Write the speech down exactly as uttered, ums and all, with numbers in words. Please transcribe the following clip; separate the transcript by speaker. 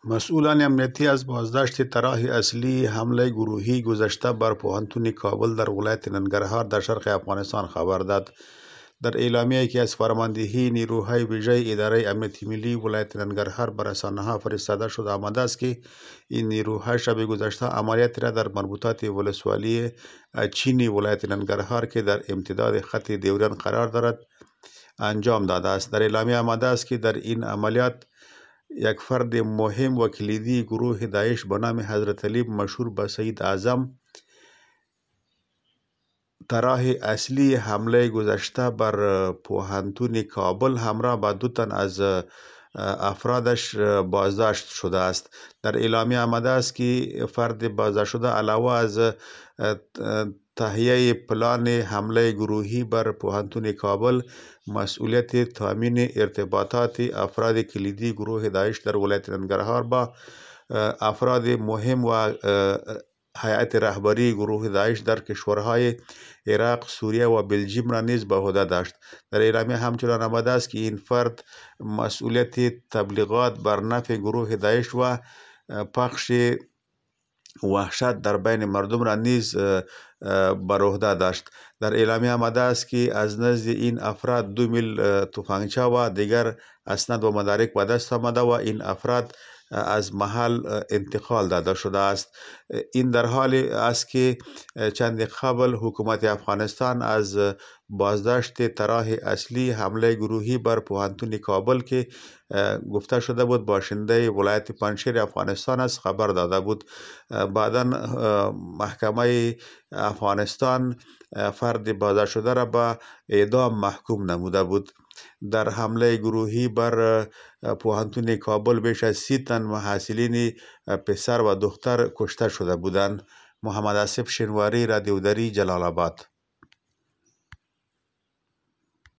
Speaker 1: مسئولان امنیتی از بازداشت طرح اصلی حمله گروهی گذشته بر پوهنتون کابل در ولایت ننگرهار در شرق افغانستان خبر داد. در اعلامیه‌ای که از فرماندهی نیروهای ویژه اداره امنیت ملی ولایت ننگرهار بر رسانه‌ها فرستاده شده آمده است که این نیروها شب گذشته عملیاتی را در مربوطات ولسوالی چینی ولایت ننگرهار که در امتداد خط دیوریان قرار دارد انجام داده است. در اعلامیه آمده است که در این عملیات یک فرد مهم و کلیدی گروه داعش به نام حضرت علی مشهور به سید اعظم طرح اصلی حمله گذشته بر پوهنتون کابل همراه با دو تن از افرادش بازداشت شده است. در اعلامیه آمده است که فرد بازداشت شده علاوه از تهیه پلان حمله گروهی بر پوهنتون کابل، مسئولیت تامین ارتباطات افراد کلیدی گروه داعش در ولایت ننگرهار با افراد مهم و هیئت رهبری گروه داعش در کشورهای عراق، سوریه و بلژیم را نیز به عهده داشت. در اعلامیه همچنان آمده است که این فرد مسئولیت تبلیغات بر نفع گروه داعش و پخش وحشت در بین مردم را نیز بر عهده داشت. در اعلامیه آمده است که از نزد این افراد دو میل تفنگچه و دیگر اسناد و مدارک به دست آمده و این افراد از محل انتقال داده شده است. این در حال است که چند قبل حکومت افغانستان از بازداشت طرح اصلی حمله گروهی بر پوهنتون کابل که گفته شده بود باشنده ولایت پنجشیر افغانستان است خبر داده بود. بعدا محکمه افغانستان فرد بازداشت شده را به اعدام محکوم نموده بود. در حمله گروهی بر پوهنتون کابل بیش از سی تن محصلین پسر و دختر کشته شده بودند. محمد آصف شنواری، رادیو دری، جلال آباد.